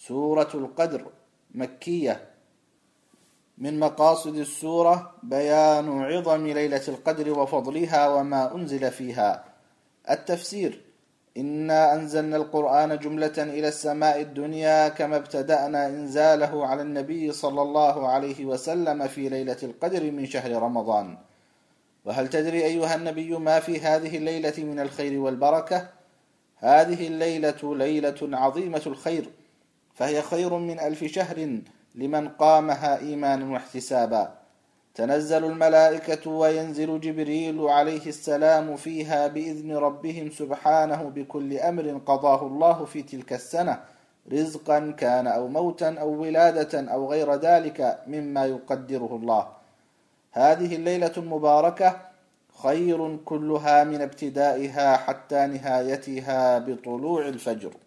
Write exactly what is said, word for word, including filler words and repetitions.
سورة القدر مكية. من مقاصد السورة بيان عظم ليلة القدر وفضلها وما أنزل فيها. التفسير: إنا أنزلنا القرآن جملة إلى السماء الدنيا كما ابتدأنا إنزاله على النبي صلى الله عليه وسلم في ليلة القدر من شهر رمضان. وهل تدري أيها النبي ما في هذه الليلة من الخير والبركة؟ هذه الليلة ليلة عظيمة الخير، فهي خير من ألف شهر لمن قامها إيمانا واحتسابا. تنزل الملائكة وينزل جبريل عليه السلام فيها بإذن ربهم سبحانه بكل أمر قضاه الله في تلك السنة، رزقا كان أو موتا أو ولادة أو غير ذلك مما يقدره الله. هذه الليلة المباركة خير كلها من ابتدائها حتى نهايتها بطلوع الفجر.